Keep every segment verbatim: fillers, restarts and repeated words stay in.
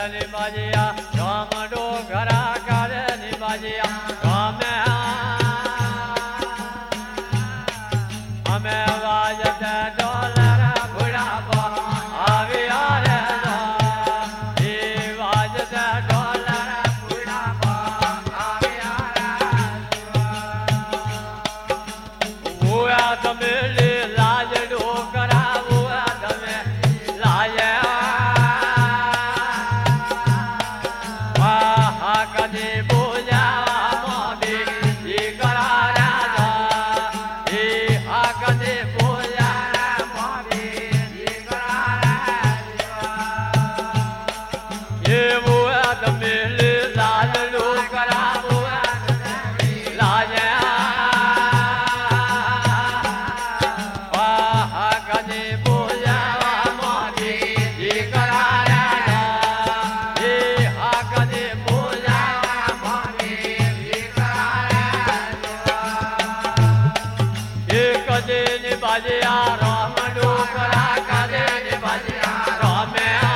निभाजिया राम डोगरा कर निभाजिया राम हमें वाजत डोलर बुढ़ापा आवे आरे ये वाजत डोलर बुढ़ापा आवे आरे वो आदमी लाज डोगरा वो आदमी लाज कदे बोझा मोदी ये करा राजा ये हा कदे बोझा मोदी ये करा राजा ये वो आदमी लाज लो करा वो लाज हा कदे बोझा मोदी ये करा राजा ये हा कदे निभाजिया राम डोगरा कदे निभाजिया राम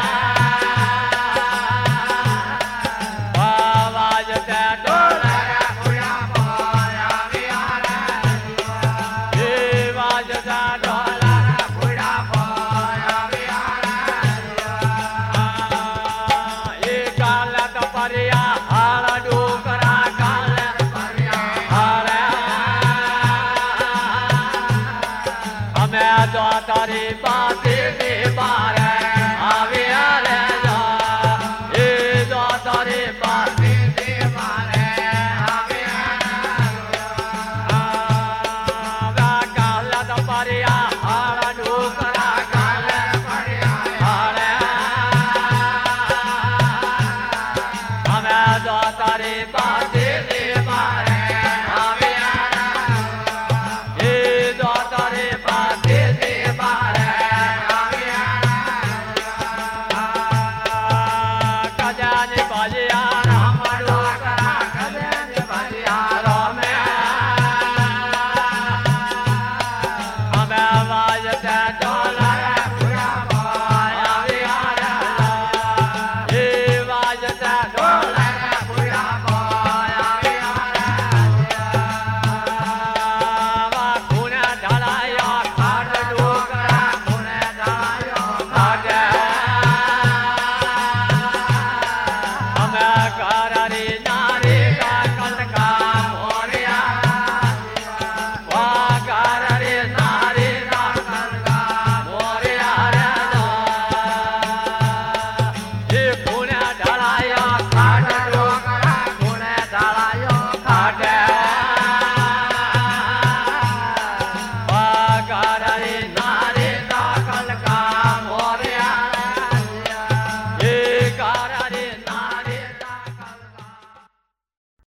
वाजत डोलर बुढ़ापा आवे आरे ये वाजत डोलर बुढ़ापा आवे आरे ये काल तपरिया हाल डोगरा काल तपरिया हाल हमें जो तारी बातें दे बारे आवे आरे जा ये जो तारी बातें दे बारे आवे आरे काल तपरिया हाल डोगरा काल तपरिया हाल हमें जो तारी बातें दे बारे आवे आरे ये जो तारी बाजे